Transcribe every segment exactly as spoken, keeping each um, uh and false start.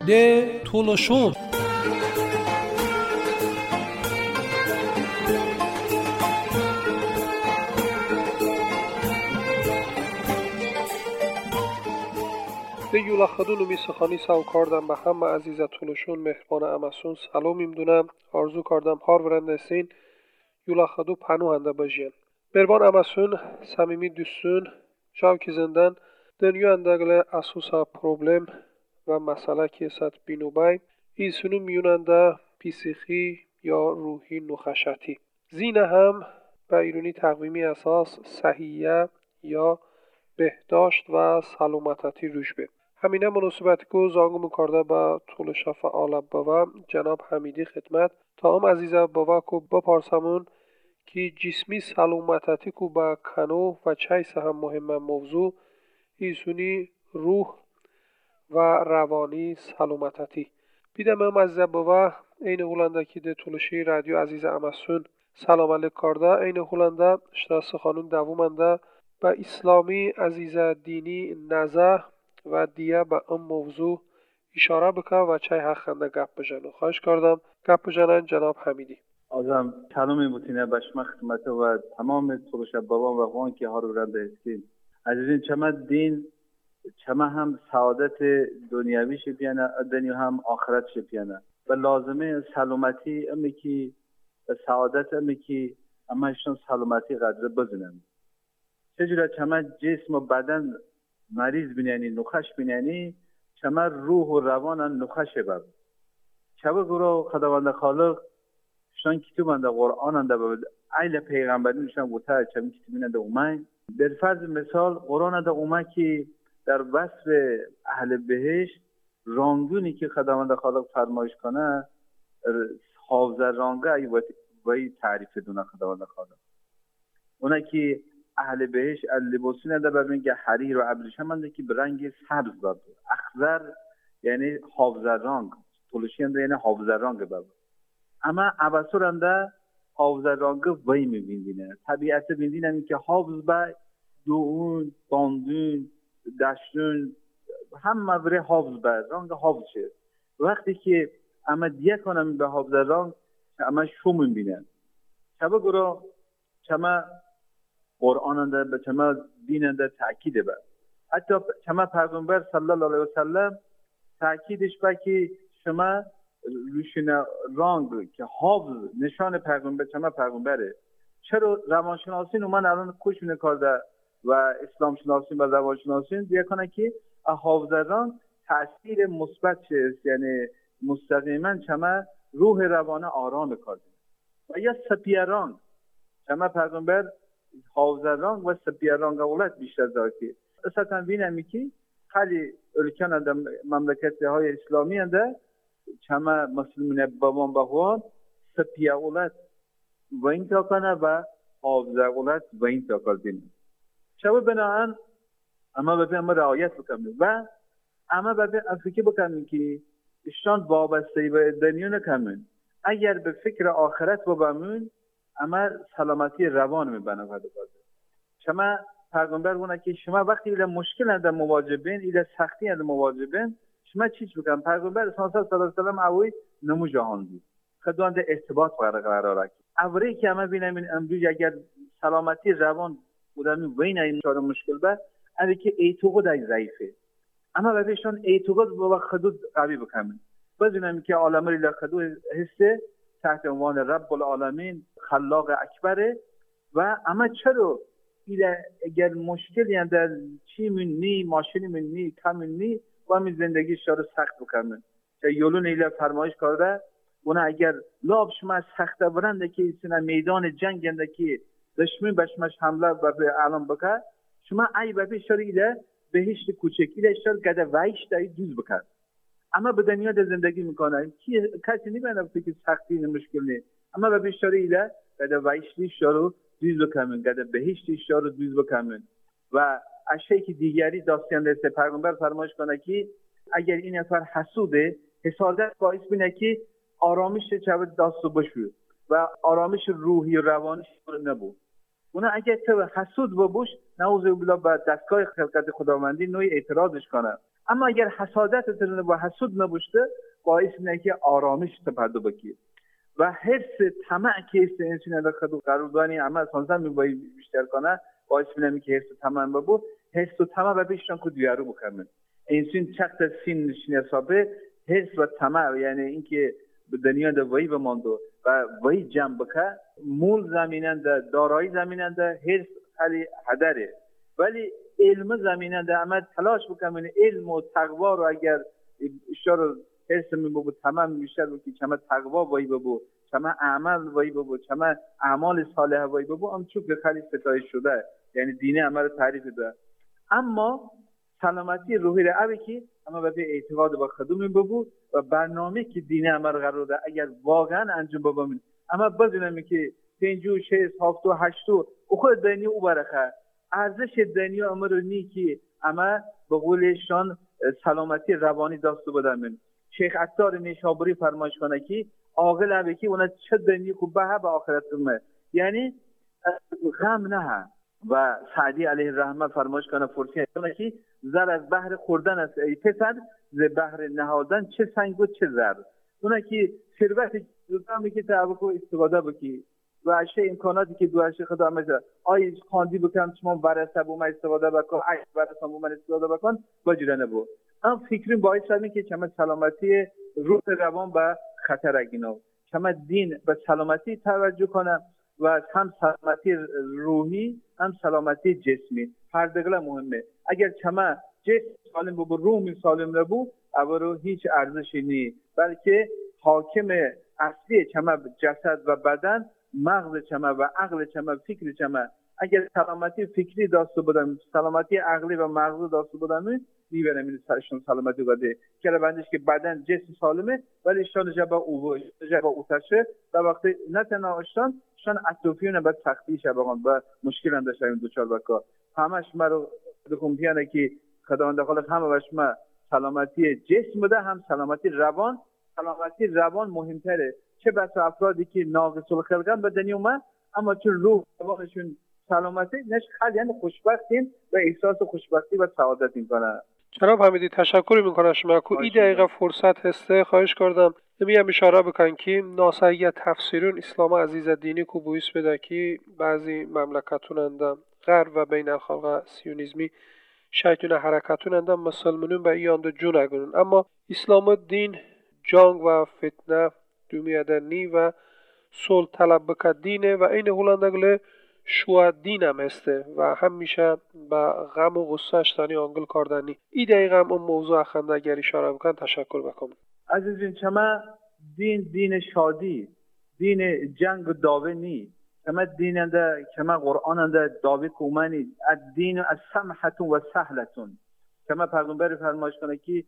ده تولشون ده یولا خدونو می سخانی ساو کاردم به همه عزیزت تولشون مهربان امسون سلام میمدونم آرزو کاردم هار ورندسین یولا خدو پنو هنده بجین مهربان امسون سمیمی دوستون شاو کی زندن دنیو اندگل اسوسا پروبلم و مسئله که ست بینو بای ایسونو میوننده پیسیخی یا روحی نخشتی زینه هم به ایرونی تقویمی اساس صحیحه یا بهداشت و سلامتی روش به همینه مناسبتی که زانگو مکارده با طول شفا آلب بوا جناب حمیدی خدمت تا هم عزیزه بوا که بپارسمون که جسمی سلامتی که با کنو و چیس هم مهم موضوع ایسونی روح و روانی سلامتی بیدم هم عزیزه بوا این هولنده که ده طولشی رادیو عزیز امسون سلام علیک کارده این هولنده اشتراس خانون دوومنده با اسلامی عزیزه دینی نزه و دیگه به اون موضوع اشاره بکن و چای حق خنده گپ بجنو خواهش کردم گپ بجنن جناب حمیدی آزم سلامی بوتینه بشما خدمت و تمام طولش بابا و خوان که ها رو رنده هستین عزیزین چما دین چما هم سعادت دنیاوی شپیانه دنیا هم آخرت شپیانه و لازمه سلامتی امی که سعادت امی که اما اشتون سلامتی قدر بزنن چجوره چما جسم و بدن مریض بینیانی نخش بینیانی چما روح و روان نخش بب چما گروه خداوند خالق شان کتاب انده قرآن انده بب ایل پیغمبری نشان گوته چما کتابین انده اومای در فرض مثال قرآن انده اومای که در وصف اهل بهشت رانگونی که خداوند خالق فرمایش کنه حافظه رانگه ای وی تعریف دونه خداوند خالق اونا که اهل بهشت لباسین ده ببین که حریر و ابریشم انده که به رنگ سبز داد اخضر یعنی حافظه رنگ طولشی انده یعنی حافظه رنگ ببین اما عباسور انده حافظه رنگ وی میبیندینه طبیعت بیندینه همی که حافظ به دوون باندون دشتون هم مبره حافظ به رنگ حافظ شد وقتی که اما دیگه کنم به حافظه رنگ اما شو میبینن شبه گروه چما قرآن انده به چما دین انده تأکیده به حتی چما پیغمبر صلی الله علیه وسلم تأکیدش به که شما روشن رنگ که حافظ نشان پیغمبر چما پیغمبره چرا روانشناسین و من الان کوشونه کرده و اسلام شناسین و روانشناسین دیگه کنه که حافظ رنگ تأثیر مثبت شد یعنی مستقیما چما روح روانه آرام کرده و یا سپیه رنگ چما پیغمبر حافظه رنگ و سپیه رنگ اولاد بیشتر داره که اصلا بینمی که خیلی ارکان در مملکت های اسلامی هنده چما مسلمین بابان بخوان سپیه اولاد و این تا کنه و حافظه اولاد و این تا کنه چما بناهن اما ببین اما رعایت بکنیم و اما ببین افکر بکنیم که اشتان وابسته به دنیا نکنیم اگر به فکر آخرت ببامون اما سلامتی روان میبنه بده شما پیغمبر گونه که شما وقتی ایله مشکل انده مواجبین ایله سختی انده مواجبین شما چیچ بکن پیغمبر صلی الله علیه وسلم اوی نمو جهان دید خدوانده ارتباط برقرار رکی اولی که همه بینم این امروز اگر سلامتی روان بودن وین این چاره مشکل به اولی که اعتقاد ای ضعیفه اما ببینشان اعتقاد با خدود قوی بکنیم بدونم که عالم ایله خدود حسه تحت عنوان رب العالمین خلاق اکبره و اما چرا ایله اگر مشکلی هم در چی من نی ماشینی من نی کم من نی و همین زندگی شاره سخت بکنن که یولون ایله فرمایش کرده اونا اگر لاب شما سخته برنده که ایسینا میدان جنگ انده که دشمن بشمش حمله و به اعلام بکر شما ای ببی شاره ایله بهشت کوچکی ایله شاره گده ویش دایی دوز بکر اما به دنیا در زندگی میکنه کسی نمیدونه که سختی مشکل نیست اما به بیشتری ایله گده ویشتی شارو دوز بکنن گده بهشتی شارو دوز بکنن و اشیایی که دیگری داستان دسته پیغمبر فرمایش کنه که اگر این نفر حسوده حسادت باعث بینه که آرامش چه داستو بشوه و آرامش روحی و روانش نبود اونا اگر تو حسود ببوش نعوذ بالله با دستگاه خلقت خداوندی نوعی اعتراضش کنه اما اگر حسادت ترنه و حسود نبوشته باعث نه که آرامش تپدو بکی و حس طمع که است انسان در خود قرار دانی اما سانسان می بیشتر کنه باعث نمی که حس طمع ببو حس و طمع و بیشتر کو دیارو بکنن انسان چقدر سین نشینه حسابه حس و طمع یعنی اینکه به دنیا د وی بماندو و وی جمع بکه مول زمیننده دارایی زمیننده حس خیلی هدره ولی علم زمیننده اما تلاش بکنن علم و تقوا رو اگر اشاره حس می بو تمام بیشتر بو که چما تقوا وی بو چما عمل وی بو چما اعمال صالحه وی بو ام چوب خیلی ستایش شده یعنی دین عمل تعریف ده اما سلامتی روحی را اوی که اما به اعتقاد با خودمون ببو و برنامه که دین عمل قرار ده اگر واقعا انجام ببینیم اما بدونم که پنجو شش هفتو هشتو او خود دنیا او برخه ارزش دنیا امر نی که اما به قولشان سلامتی روانی داشته بودن شیخ عطار نیشابوری فرمایش کنه که عاقل اوی که اون چه دنیا خوب به به آخرت کنه یعنی غم نه و سعدی علیه الرحمه فرمایش کنه فرسی کنه که زر از بحر خوردن است ای پسر ز بحر نهادن چه سنگ و چه زر اونه که ثروت دوستان که تعبکو استفاده بکی و اشیاء امکاناتی که دو اشیاء خدا مثلا آی خواندی بکنم شما ورثه بوم استفاده بکن ای ورثه بوم استفاده بکن باجوره نبو ام فکریم باعث شدن که چما سلامتی روح روان به خطر اگینو چما دین به سلامتی توجه کنه و هم سلامتی روحی هم سلامتی جسمی هر دگله مهمه اگر چما جسم سالم بو روح سالم نبو اولو هیچ ارزشی نی بلکه حاکم اصلی چما جسد و بدن مغز چما و عقل چما فکر چما اگر سلامتی فکری داشته بودم سلامتی عقلی و مغز داشته بودم میبرم این سرشون سلامتی بده که بندش که بدن جسم سالمه ولی شان جبا او جبا اوتشه و وقتی نه تنها اشتان شان اطرافیون بعد سختی شبان و مشکل هم داشتیم دوچار بکا همش مرو دکم پیانه که خداوند خالق همه وش ما سلامتی جسم بده هم سلامتی روان سلامتی روان مهمتره چه بس افرادی که ناقص الخلقن به دنیا اومد اما چون روح روانشون سلامتی نش خیلی یعنی خوشبختین و احساس خوشبختی و سعادت میکنه. جناب حمیدی تشکر میکنم شما کو این دقیقه فرصت هسته خواهش کردم نمیم اشاره بکن که ناساییت تفسیرون اسلام عزیز دینی کو بویس بده که بعضی مملکتون اندم غرب و بین الخلق سیونیزمی شیطون حرکتون اندم مسلمانون به ایانده جون اگرون اما اسلام دین جنگ و فتنه دومیدنی و صلح طلب بکد دینه و این هولندگله شوه دین هم هسته و همیشه به غم و غصه اشتانی آنگل کردنی ای دقیقه هم اون موضوع اخنده اگر اشاره بکن تشکر بکنم. عزیزین شما دین دین شادی دین جنگ و داوه نی شما دیننده شما قرآننده داوه کومنی الدین از سمحتون و سهلتون شما پیغمبر فرمایش کنه که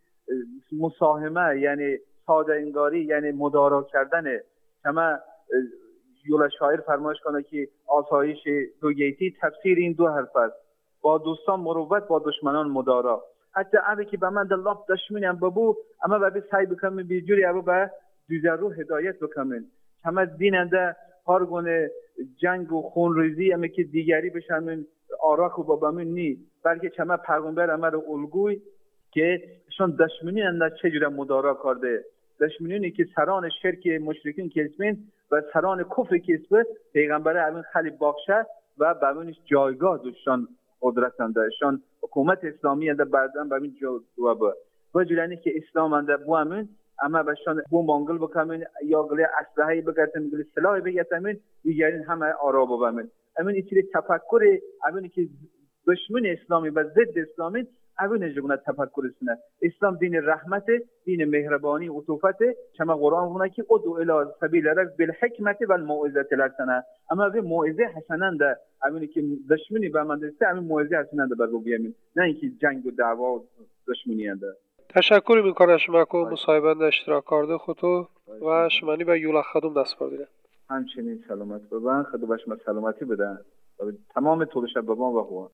مساهمه یعنی ساده انگاری یعنی مدارا کردن شما یولا شاعر فرمایش کنه که آسایش دو گیتی تفسیر این دو حرف است با دوستان مروت با دشمنان مدارا حتی اوی که به من در لاب دشمنیم ببو اما به سعی بکنم بیجوری او به دوزر رو هدایت بکنم همه دیننده هر گونه جنگ و خونریزی اما که دیگری بشن آراخ و بابامون نی بلکه چما پیغمبر امر الگوی که شان دشمنی اند چجوری مدارا کرده دشمنی که سران شرک مشرکین کسبین و سران کفر کسبه پیغمبر امین خیلی باخشه و بهمونش جایگاه دوشان قدرت انده شان حکومت اسلامی انده بعدن بهمون جوابه و جلانی که اسلام انده بو امین اما بهشان بو مانگل بکنن یا گلی اسلحه‌ای بگیرن گلی سلاحی بگیرن دیگرین همه آرا ببرن امین ایچی تفکر امینی که دشمن اسلامی و ضد اسلامی اوی نجگونه تفکر سنه اسلام دین رحمت دین مهربانی و عطوفت شما قرآن بونه که ادعو الی سبیل ربک بالحکمت و الموعظه الحسنه اما اوی موعظه حسنه ده اوی که دشمنی به من دسته اوی موعظه حسنه ده بر رو بیامین نه اینکه جنگ و دعوا و دشمنی ده. تشکر میکنم شما که مصاحبه اشتراک کرده خودتو و شمانی به یولا خدوم دست بردید. همچنین سلامت ببن خدا بشما سلامتی بدن تمام طول شب بابان و خوان